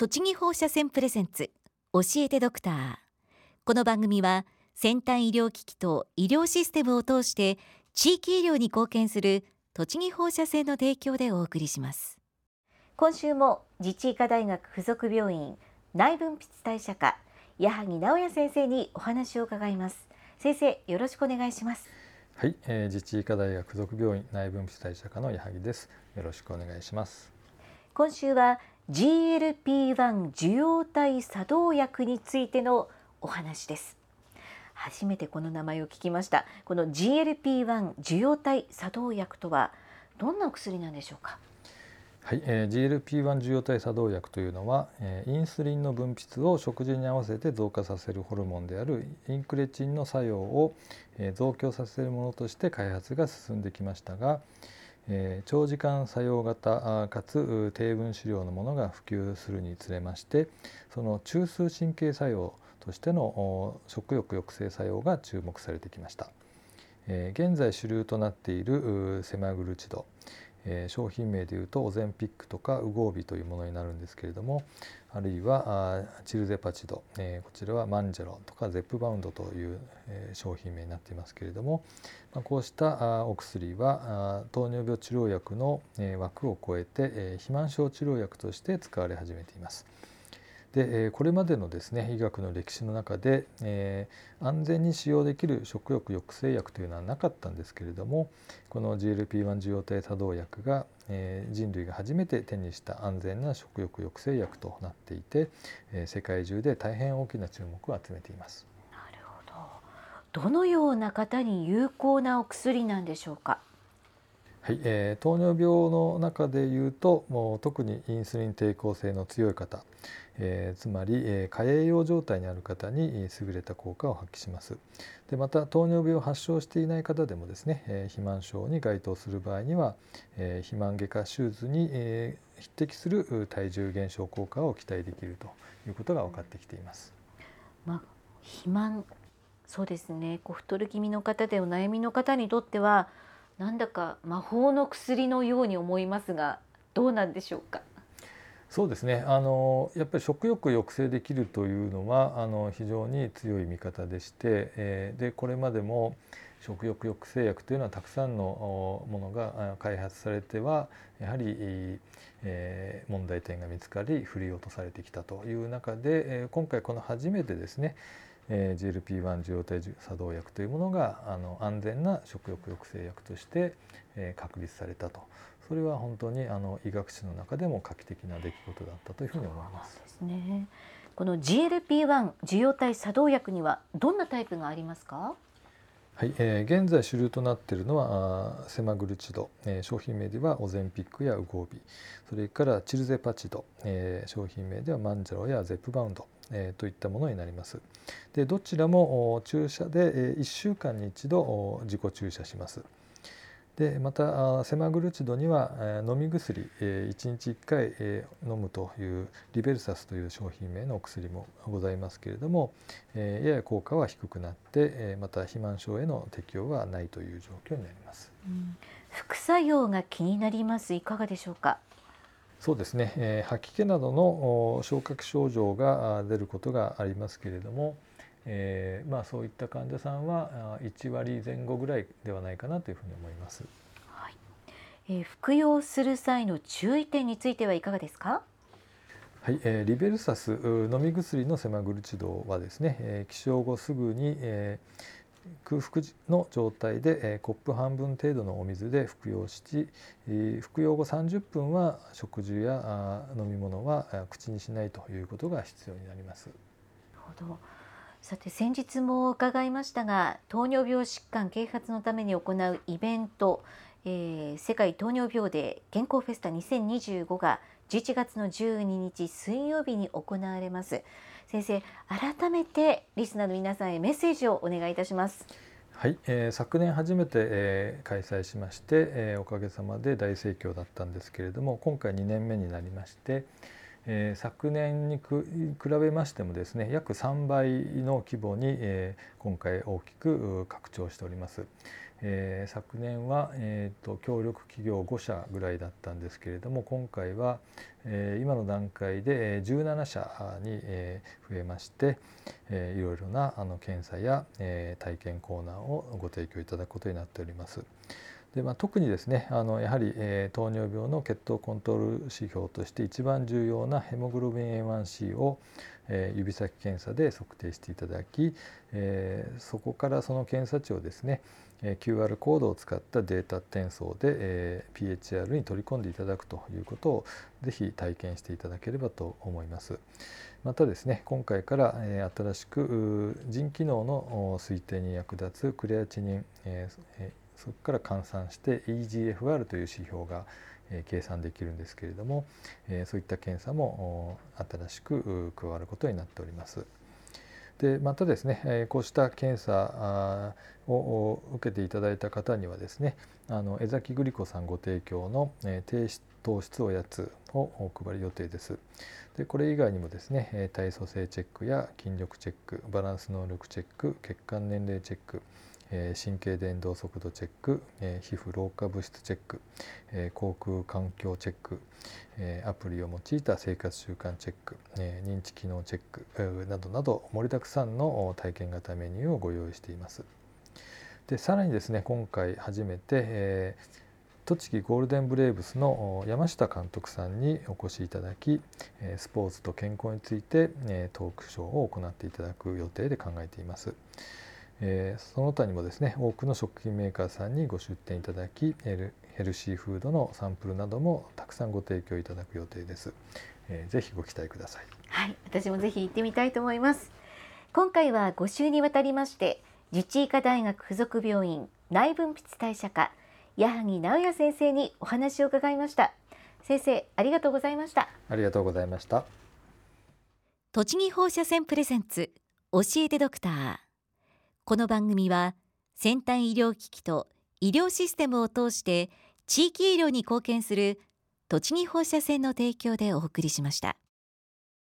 栃木放射線プレゼンツ教えてドクター。この番組は先端医療機器と医療システムを通して地域医療に貢献する栃木放射線の提供でお送りします。今週も自治医科大学附属病院内分泌代謝科矢萩直也先生にお話を伺います。先生、よろしくお願いします。 はい、自治医科大学附属病院内分泌代謝科の矢萩です。よろしくお願いします。 今週は GLP-1 受容体作動薬についてのお話です。初めてこの名前を聞きました。この GLP-1 受容体作動薬とはどんなお薬なんでしょうか。 はい、GLP-1 受容体作動薬というのは、インスリンの分泌を食事に合わせて増加させるホルモンであるインクレチンの作用を、増強させるものとして開発が進んできましたが、長時間作用型かつ低分子量のものが普及するにつれまして、その中枢神経作用としての食欲抑制作用が注目されてきました。現在主流となっているセマグルチド、商品名でいうとオゼンピックとかウゴービというものになるんですけれども、あるいはチルゼパチド、こちらはマンジェロとかゼップバウンドという、商品名になっていますけれども、こうしたお薬は糖尿病治療薬の枠を超えて肥満症治療薬として使われ始めています。でこれまでのですね医学の歴史の中で、安全に使用できる食欲抑制薬というのはなかったんですけれども、この GLP-1 受容体作動薬が、人類が初めて手にした安全な食欲抑制薬となっていて、世界中で大変大きな注目を集めています。 なるほど。どのような方に有効なお薬なんでしょうか。 はい、糖尿病の中でいうともう特にインスリン抵抗性の強い方、つまり、過栄養状態にある方に優れた効果を発揮します。でまた糖尿病を発症していない方でもですね、肥満症に該当する場合には、肥満外科手術に、匹敵する体重減少効果を期待できるということが分かってきています。 肥満、そうですね、太る気味の方でお悩みの方にとってはなんだか魔法の薬のように思いますが、どうなんでしょうか。 そうですね、やっぱり食欲を抑制できるというのは非常に強い見方でして、でこれまでも食欲抑制薬というのはたくさんのものが開発されてはやはり、問題点が見つかり振り落とされてきたという中で、今回この初めてですね、GLP-1 受容体作動薬というものが安全な食欲抑制薬として、確立されたと。それは本当に医学史の中でも画期的な出来事だったというふうに思います。 そうですね。この GLP-1 受容体作動薬にはどんなタイプがありますか。 はい、現在主流となっているのはセマグルチド、商品名ではオゼンピックやウゴービ、それからチルゼパチド、商品名ではマンジャロやゼップバウンド、といったものになります。でどちらも注射で1週間に1度自己注射します。でまたセマグルチドには飲み薬1日1回飲むというリベルサスという商品名のお薬もございますけれども、やや効果は低くなってまた肥満症への適用はないという状況になります。 副作用が気になります。いかがでしょうか。 そうですね、吐き気などの消化器症状が出ることがありますけれども、そういった患者さんは1割前後ぐらいではないかなというふうに思います。 はい。服用する際の注意点についてはいかがですか。 はい、リベルサス飲み薬のセマグルチドはですね、起床後すぐに、空腹の状態で、コップ半分程度のお水で服用し、服用後30分は食事や飲み物は口にしないということが必要になります。 なるほど。さて先日も伺いましたが、糖尿病疾患啓発のために行うイベント、世界糖尿病デー健康フェスタ2025が11月の12日水曜日に行われます。先生、改めてリスナーの皆さんへメッセージをお願いいたします。 はい、昨年初めて、開催しまして、おかげさまで大盛況だったんですけれども、今回2年目になりまして、昨年に比べましてもですね、約3倍の規模に、今回大きく拡張しております。 昨年は、協力企業5社ぐらいだったんですけれども、今回は、今の段階で17社に増えまして、いろいろな検査や体験コーナーをご提供いただくことになっております。で特にですねやはり、糖尿病の血糖コントロール指標として一番重要なヘモグロビン A1C を、指先検査で測定していただき、そこからその検査値をですね QR コードを使ったデータ転送で、PHR に取り込んでいただくということをぜひ体験していただければと思います。またですね今回から、新しく腎機能の推定に役立つクレアチニン、そこから換算して EGFR という指標が計算できるんですけれども、そういった検査も新しく加わることになっております。でまたですねこうした検査を受けていただいた方にはですね江崎グリコさんご提供の低糖質おやつをお配り予定です。でこれ以外にもですね体組成チェックや筋力チェック、バランス能力チェック、血管年齢チェック、神経伝導速度チェック、皮膚老化物質チェック、口腔環境チェック、アプリを用いた生活習慣チェック、認知機能チェックなどなど盛りだくさんの体験型メニューをご用意しています。でさらにですね今回初めて、栃木ゴールデンブレーブスの山下監督さんにお越しいただき、スポーツと健康についてトークショーを行っていただく予定で考えています。その他にもですね多くの食品メーカーさんにご出店いただきヘルシーフードのサンプルなどもたくさんご提供いただく予定です。ぜひご期待ください。 はい、私もぜひ行ってみたいと思います。今回は5週にわたりまして自治医科大学附属病院内分泌代謝科矢萩直也先生にお話を伺いました。先生ありがとうございました。 ありがとうございました。 栃木放射線プレゼンツ教えてドクター。この番組は先端医療機器と医療システムを通して地域医療に貢献する栃木放射線の提供でお送りしました。